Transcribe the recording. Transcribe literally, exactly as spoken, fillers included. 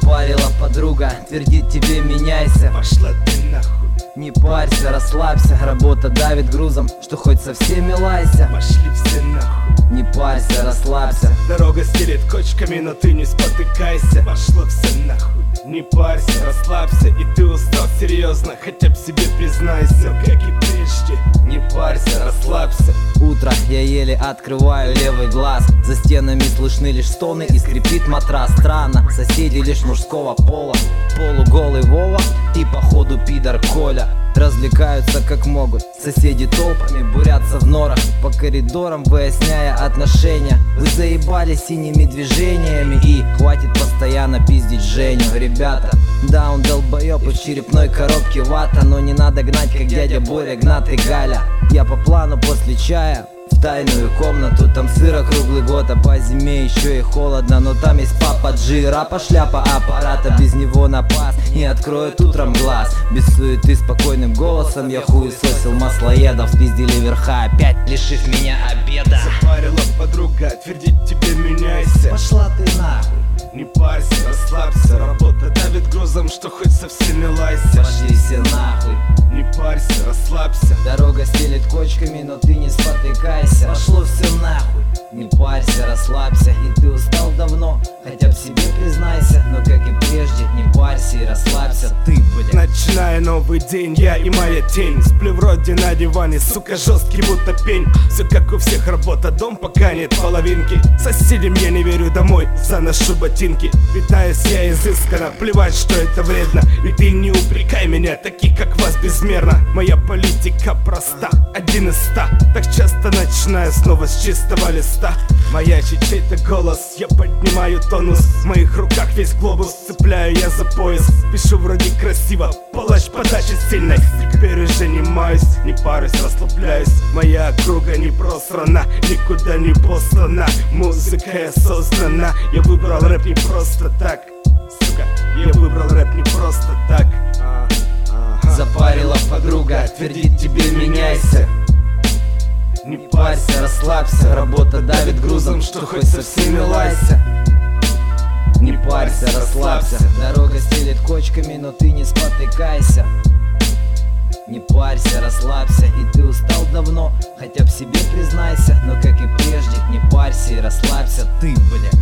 Запарила подруга, твердит тебе меняйся. Пошла ты нахуй. Не парься, расслабься, работа давит грузом, что хоть со всеми лайся. Пошли все нахуй. Не парься, расслабься. Дорога стелет кочками, но ты не спотыкайся. Пошло все нахуй. Не парься, расслабься. И ты устал серьезно, хотя б себе признайся. Как и прежде. Не парься, расслабься. Утро, я еле открываю левый глаз. За стенами слышны лишь стоны и скрипит матрас. Странно, соседи лишь мужского пола. Полуголый Вова и походу пидор Коля развлекаются как могут. Соседи толпами бурятся в норах, по коридорам выясняя отношения. Вы заебали синими движениями, и хватит постоянно пиздить Женю. Ребята, да, он долбоёб, и в черепной коробке вата, но не надо гнать, как дядя Боря, Гнат и Галя. Я по плану после чая в тайную комнату, там сыро круглый год, а по зиме еще и холодно. Но там есть папа Джи, рапа, шляпа аппарата, без него напас не откроет утром глаз. Без суеты спокойным голосом я хуесосил маслоедов, спиздили верха, опять лишив меня обеда. Запарила подруга, твердит тебе меняйся. Пошла ты нахуй. Не парься, расслабься. Работа давит грузом, что хоть со всеми лайся. Пошли все нахуй. Не парься, расслабься. Дорога стелет кочками, но ты не спотыкайся. Пошло все нахуй. Не парься, расслабься. И ты устал давно, хотя б себе признайся. Но как и прежде, не парься и расслабься. Ты, блядь. Начиная новый день, я и моя тень. Сплю вроде на диване, сука, жесткий будто пень. Все как у всех, работа, дом, пока нет половинки. Соседям я не верю, домой заношу ботинки. Питаюсь я изысканно, плевать, что это вредно. И ты не упрекай меня, таких как вас безмерно. Моя политика проста, один из ста. Так часто начинаю снова с чистого листа. Маячит чей-то голос, я поднимаю тонус. В моих руках весь глобус, цепляю я за пояс. Пишу вроде красиво, палач подачи сильной. Теперь уже не маюсь, не парюсь, расслабляюсь. Моя округа не просрана, никуда не послана. Музыка осознанна, я выбрал рэп не просто так. Сука, я выбрал рэп не просто так. а, ага. Запарила подруга, твердит тебе меняйся. Не парься, расслабься, работа давит грузом, что хоть со всеми лайся. Не парься, расслабься, дорога стелет кочками, но ты не спотыкайся. Не парься, расслабься, и ты устал давно, хотя б себе признайся. Но как и прежде, не парься и расслабься, ты, бля.